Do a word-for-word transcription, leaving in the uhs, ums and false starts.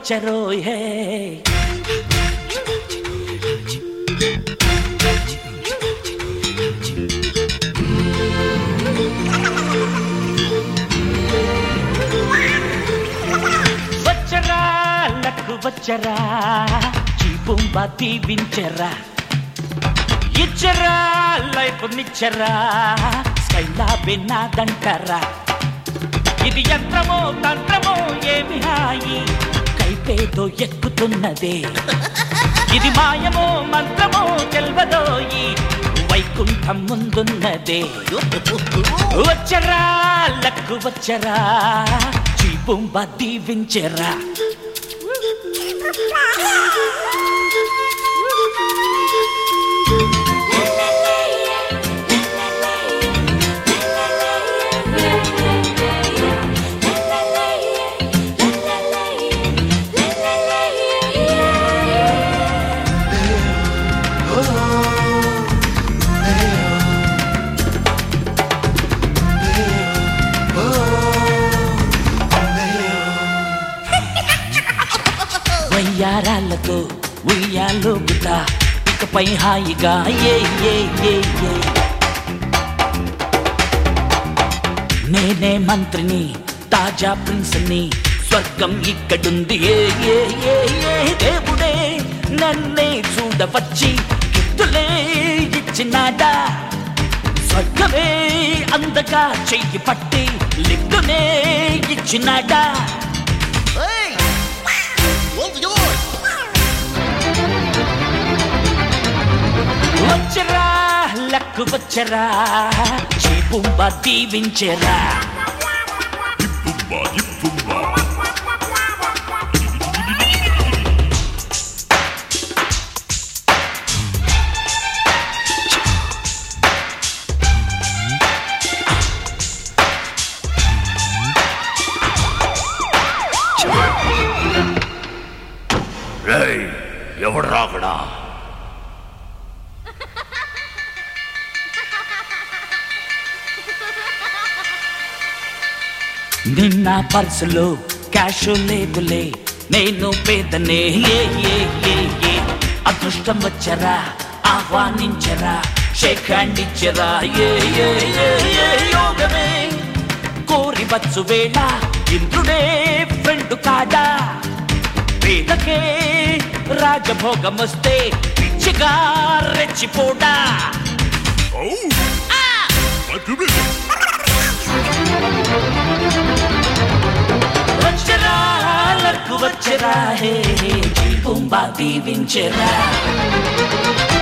వచ్చరో హే వచ్చరా లక్కు వచ్చరా చీపుంబా దీవించరా ఇచ్చరా లైఫ్ నిచ్చరా స్కైలా బిన్నాదంటరా ఇది యంత్రమో తంత్రమో ఏమి హాయి కైపేదో ఎక్కుతున్నదే ఇది మాయమో మంత్రమో తెల్వదోయి వైకుంఠం ముందున్నదే వచ్చరా లక్కు వచ్చరా చీపుంబా దీవించరా వయ్యారాలతో ఉయ్యాలోగుతా ఇకపై హాయిగా ఏ ఏ ఏ ఏ నేనే మంత్రిని తాజా ప్రిన్స్ని స్వర్గం ఇక్కడుంది ఏ ఏ ఏ ఏ దేవుడే నన్నే చూడవచ్చి గిఫ్టులే ఇచ్చినాడా స్వర్గమే అందగా చెయ్యి పట్టి లిఫ్టునే ఇచ్చినాడా వచ్చరా లక్కు వచ్చరా చీపుంబా దీవించరా రేయ్ ఎవడు రాకడా నిన్న పర్సులో క్యాష్ లేదులే నేను పేదనే ఏ ఏ ఏ ఏ అదృష్టం వచ్చరా ఆహ్వానించరా షేక్ హ్యాండ్ ఇచ్చరా ఏ ఏ ఏ ఏ యోగమే కోరి వచ్చు వేళ ఇంద్రుడే ఫ్రెండ్ కాడా పేదకే రాజభోగం వస్తే పిచ్చిగా రెచ్చిపోడా వచ్చరా లక్కు వచ్చరా హే చీపుంబా దీవించరా